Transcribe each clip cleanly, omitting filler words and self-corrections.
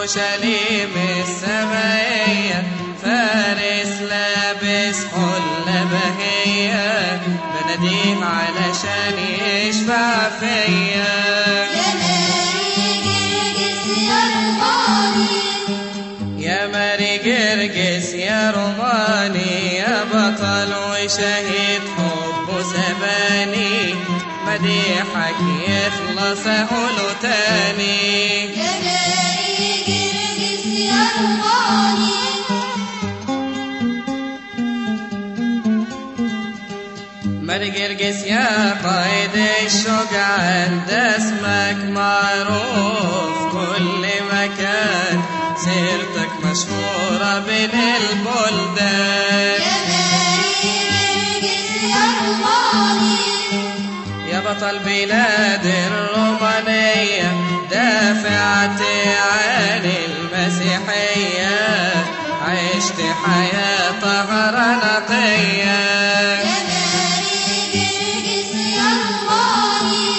أورشليم السمائية فارس لابس حلة بهية بناديه علشان يشفع فيا. يا ماري جرجس يا روماني يا بطل وشهيد حب سباني مديحك يخلص أقوله تاني. يا ماري جرجس يا روماني ماري جرجس يا قائد الشجعان ده اسمك معروف كل مكان سيرتك مشهورة بين البلدان. يا ماري جرجس يا روماني يا بطل بلاد الرومانية دافعت عن المسيحية عشت حياة طهرة نقية. يا ماري جرجس يا روماني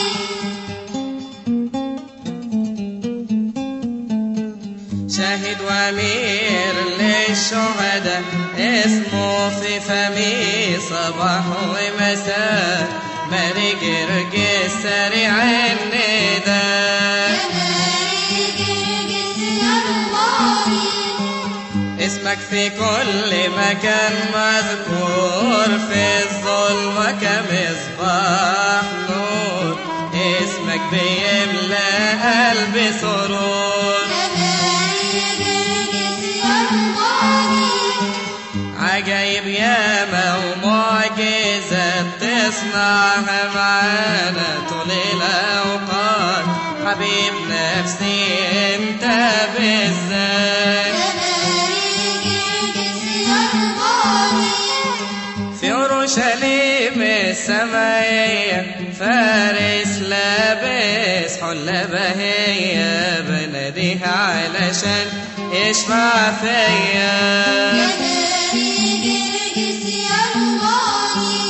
شاهد وامير للشهداء اسمه في فمي صباح ومساء ماري جرجس سريع النداء. يا ماري جرجس يا روماني اسمك في كل مكان مذكور في الظلمة كمصباح نور اسمك بيملى قلبي سرور. يا ماري جرجس يا روماني عجايب ياما ومعجزات تصنعها معانا طول الأوقات حبيب نفسي انت بالذات. يا ماري جرجس يا روماني في أورشليم السمائية فارس لابس حلة بهية بناديه علشان يشفع فيا. يا ماري جرجس يا روماني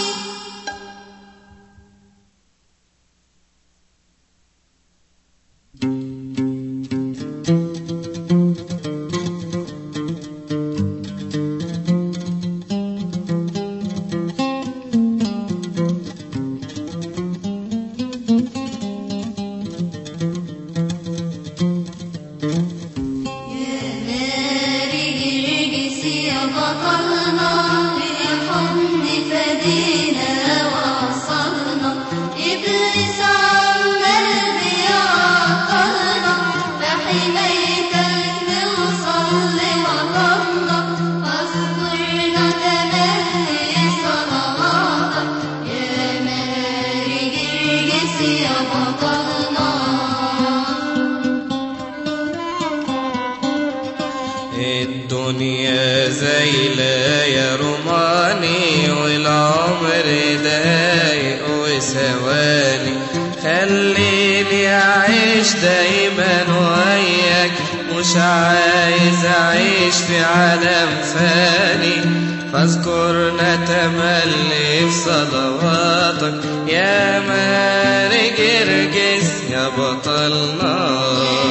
الدنيا زايلة يا روماني والعمر دايق وثواني خليني أعيش دايما وياك مش عايز أعيش في عالم فاني فاذكرنا تملي في صلواتك يا ماري جرجس يا بطلنا.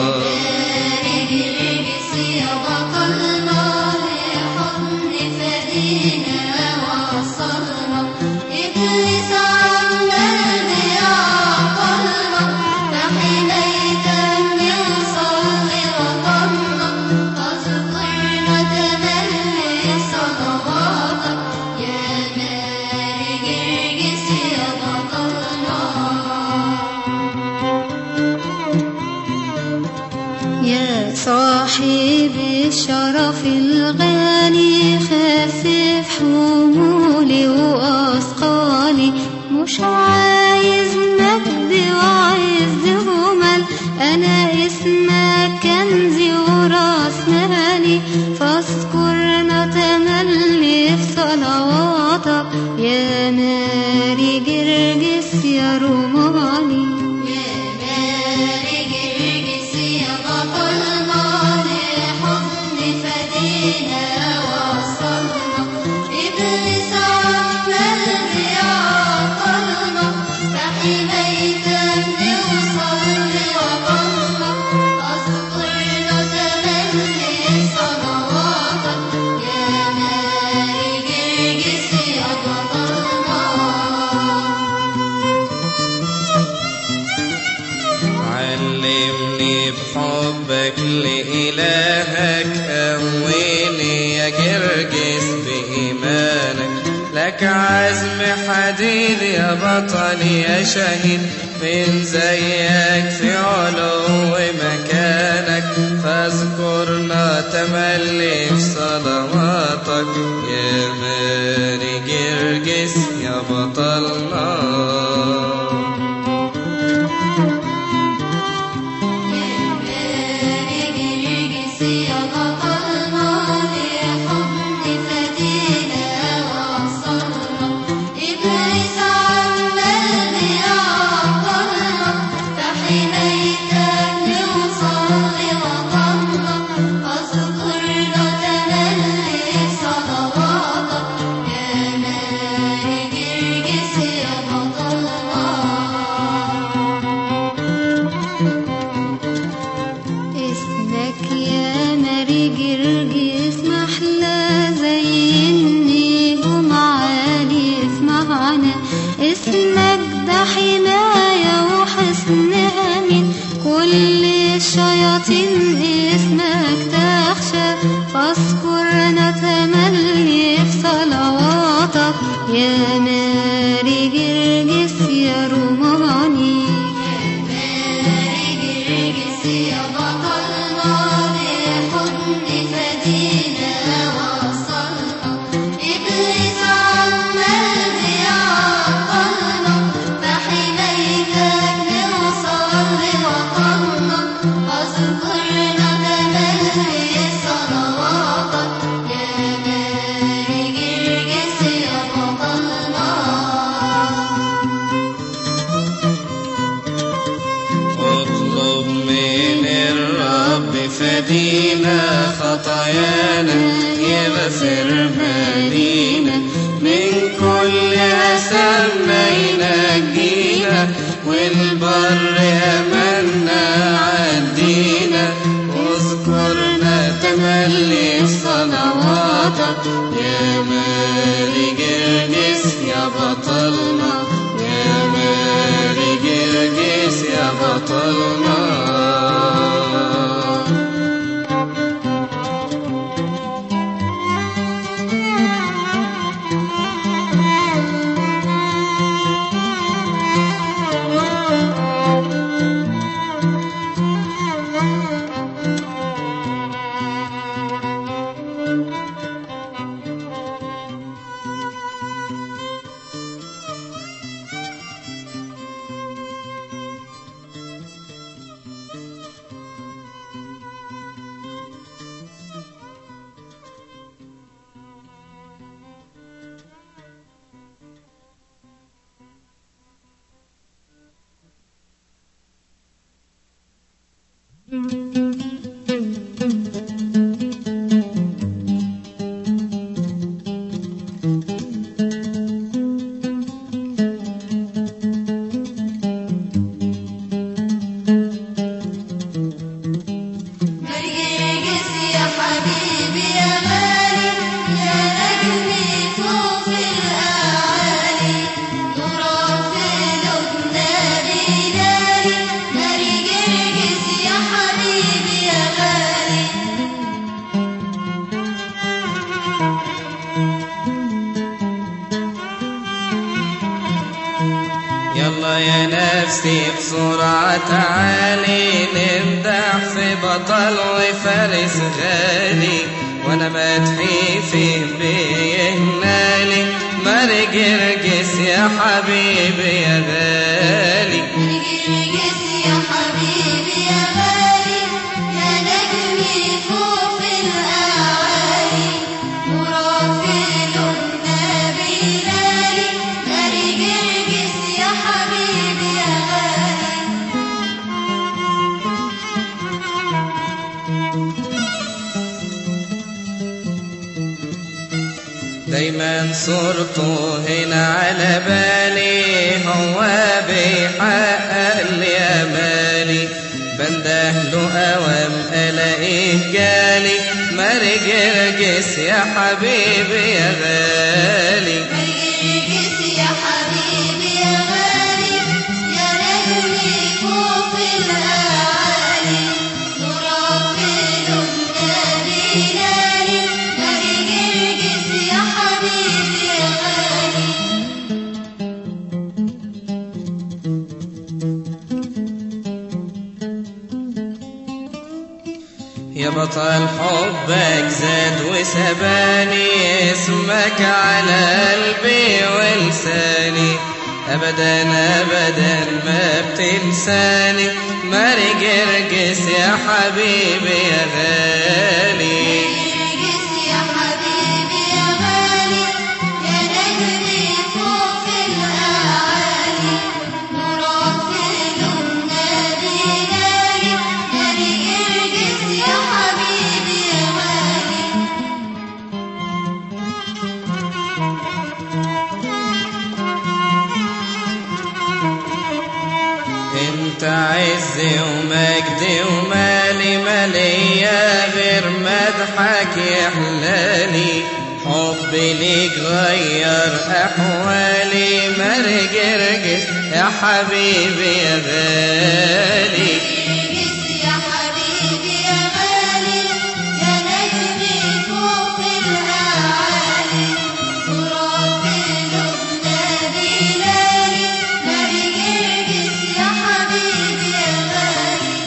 صاحب الشرف الغالي خفف حمولي وأثقالي مش عايز مجد وعز همل أنا اسمك كنزي وراس مالي فاذكرنا تملي في صلواتك يا ماري جرجس يا روماني. حميدا نوصل لوطننا أذكرنا علمني بحبك لإلهك، قويني يا جرجس بإيمانك. لك عزم حديد يا بطل يا شهيد، من زيك في علو مكانك. فاذكرنا تملي في صلواتك، يا ماري جرجس يا بطلنا. الشياطين اسمك تخشى، فاذكرنا تملي في صلواتك، يا ماري جرجس يا روماني. يا ماري جرجس يا بطلنا، بحضن فدينا وصلنا. إبليس عمال بيعطلنا، فحمايتك نوصل لوطننا. فاذكرنا تملي صلواتك، يا ماري جرجس يا بطلنا. اطلب من الرب فدينا، خطايانا يغفر مالينا. من كل أثامنا ينجينا، والبر أمنا عدينا. واذكرنا تملي صلواتك، يا ماري جرجس يا بطلنا. يا ماري جرجس يا بطلنا. يلا يا نفسي بسرعة تعالي، نمدح في بطل وفارس غالي. وانا مدحي فيه بيهنالي، ماري جرجس يا حبيبي يا غالي. ماري جرجس يا حبيبي يا غالي، يا نجمي فوق الأعالي. مرافق النبي لالي، ماري جرجس يا حبيبي يا غالي. دايما صورته هنا على بالي، هو بيحقق لي امالي. بنده له اوام الاقيه جالي، ماري جرجس يا حبيبي يا غالي. ماري جرجس يا حبيبي يا غالي، يا نجمي فوق الأعالي. يا بطل حبك زاد وسباني، اسمك على قلبي ولساني، أبدا أبدا ما بتنساني، ماري جرجس يا حبيبي يا غالي. جرجس يا حبيبي يا غالي، يا نجمي فوق الأعالي، نورك في قلوبنا بينالي، ماري جرجس يا حبيبي يا غالي. انت عزي ومجدي ومالي، مالية غير مدحك يحلالي، حبي ليك غير احوالي، ماري جرجس يا حبيبي يا غالي. جرجس يا حبيبي يا غالي، يا نجمي فوق الأعالي، نورك في قلوبنا بينالي، ماري جرجس يا حبيبي يا غالي.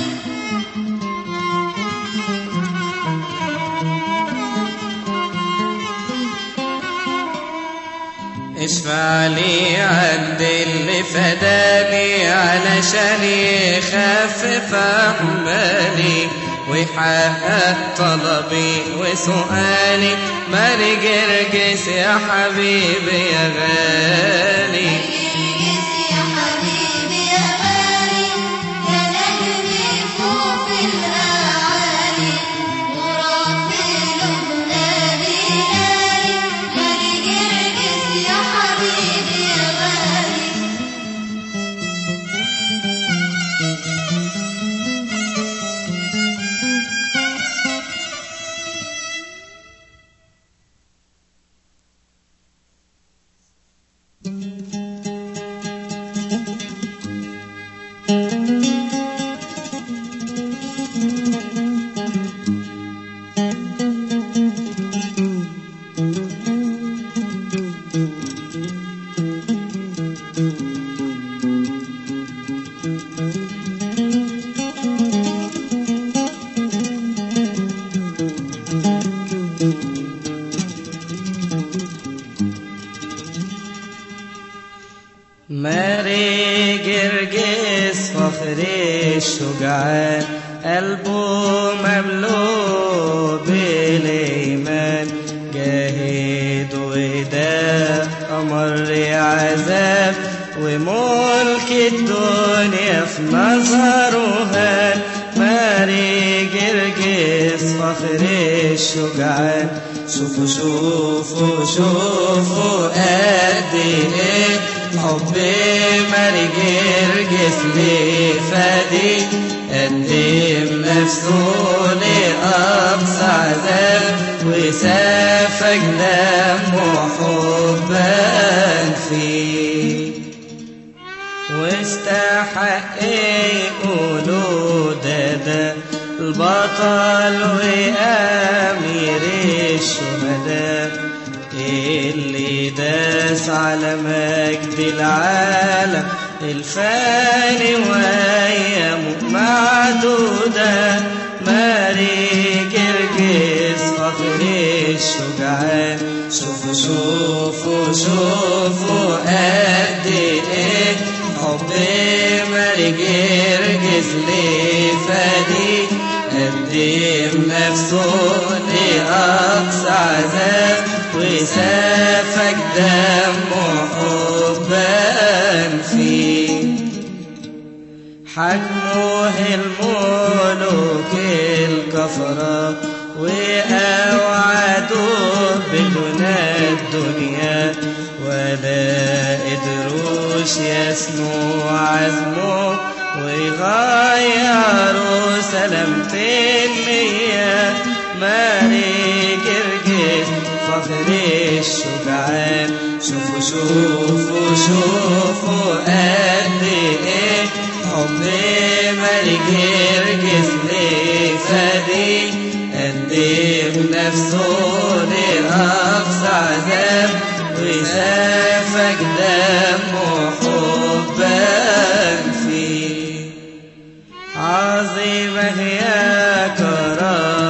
اشفع لي عند اللي فداني، علشان يخفف أحمالي ويحقق طلبي وسؤالي، ماري جرجس يا حبيبي يا غالي. جرجس يا حبيبي يا غالي، يا نجمي فوق الأعالي، نورك في قلوبنا بينالي، ماري جرجس يا حبيبي يا غالي. ماري جرجس فخر الشجعان، قلبه مملوء بالإيمان، جاهد وده أمر عذاب، وملك الدنيا في نظره هان، ماري جرجس فخر الشجعان. شوفوا شوفوا شوفوا قد ايه حب ماري جرجس ليه فادي، قدم نفسه لأقصى عذاب، وسفك دمه حبا فيه، واستحق يقولوا ده البطل وأمير الشهداء، اللي داس على مجد العالم الفاني وأيامه معدودة، ماري جرجس فخر الشجعان. شوفوا شوفوا شوفوا قد ايه حب ماري جرجس ليه فادي، قدم نفسه لأقصى عذاب، وسفك دمه حبا فيه، حكمه الملوك الكفرة، وأوعدوه بغنى الدنيا، ولا قدروش يسنوا عزمه، ويغيروا سلامة النية، ماري جرجس فخر الشجعان. شوفوا شوفوا شوفوا قد ايه حب ماري جرجس ليه فادي، قدم نفسه لأقصى عذاب، وسفك دمه حبا فيه، عظيمة هي كرامة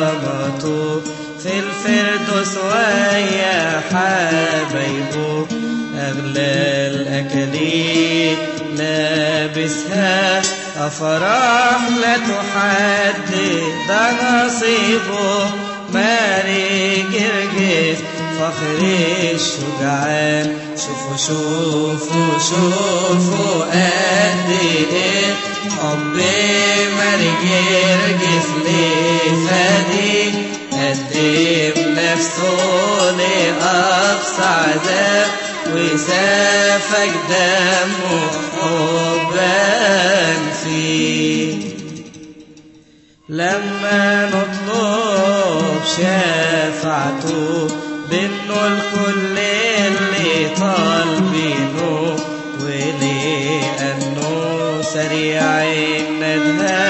أفراح لا تحدد ده نصيبه ماري جرجس فخر الشجعان شوفوا شوفوا شوفوا قد ايه حب ماري جرجس لفادي قدم نفسه لأقصى عذاب وسافك دمه حبا فيه لما نطلب شفاعته بانه الكل اللي طالبينه ولأنه سريع الندى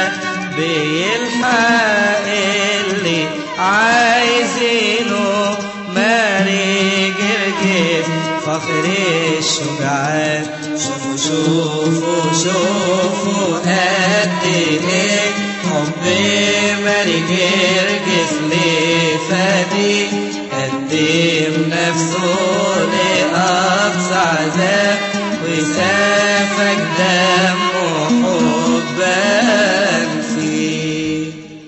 بيلحق اللي عايزينه ماري جرجس فخر الشجعان شوفوا شوفوا شوفوا قد ايه حب ماري جرجس لفادي قدم نفسه لأقصى عذاب وسافك دمه حبا فيه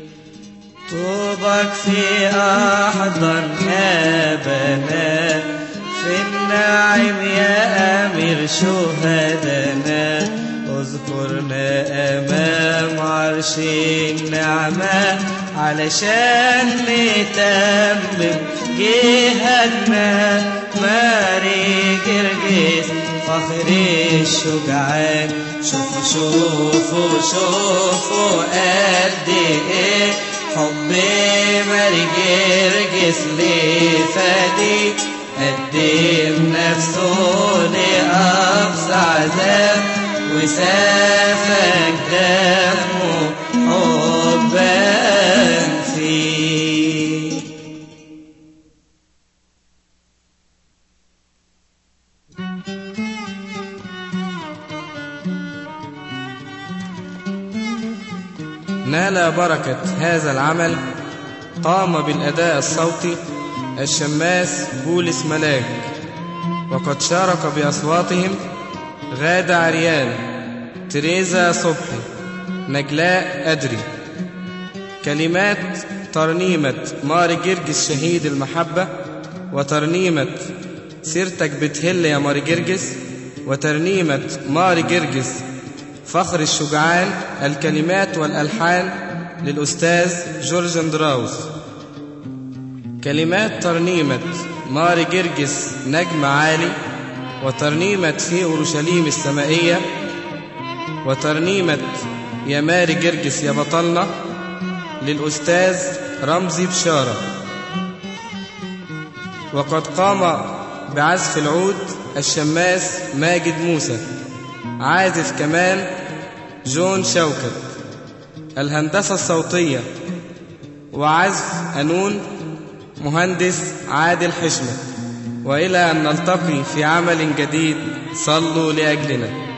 طوبك في أحضن أبنا في النعيم يا أمير شهدنا اذكرنا أمام عرش النعمة علشان نتمم جهادنا ماري جرجس فخر الشجعان شوفوا شوفوا شوفوا قد ايه حب ماري جرجس لفادي قدم نفسه لأقصى عذاب وسافك دمه حبا فيه نال بركة هذا العمل قام بالأداء الصوتي الشماس بولس ملاك وقد شارك بأصواتهم غادة عريان تريزا صبحي نجلاء أدري كلمات ترنيمة ماري جرجس شهيد المحبة وترنيمة سيرتك بتهل يا ماري جرجس وترنيمة ماري جرجس فخر الشجعان الكلمات والألحان للأستاذ جورج اندراوس كلمات ترنيمة ماري جرجس نجم عالي وترنيمة في أورشليم السمائية وترنيمة يا ماري جرجس يا بطلنا للأستاذ رمزي بشارة وقد قام بعزف العود الشماس ماجد موسى عازف كمان جون شوكت الهندسة الصوتية وعزف قانون مهندس عادل حشمة وإلى أن نلتقي في عمل جديد صلوا لأجلنا.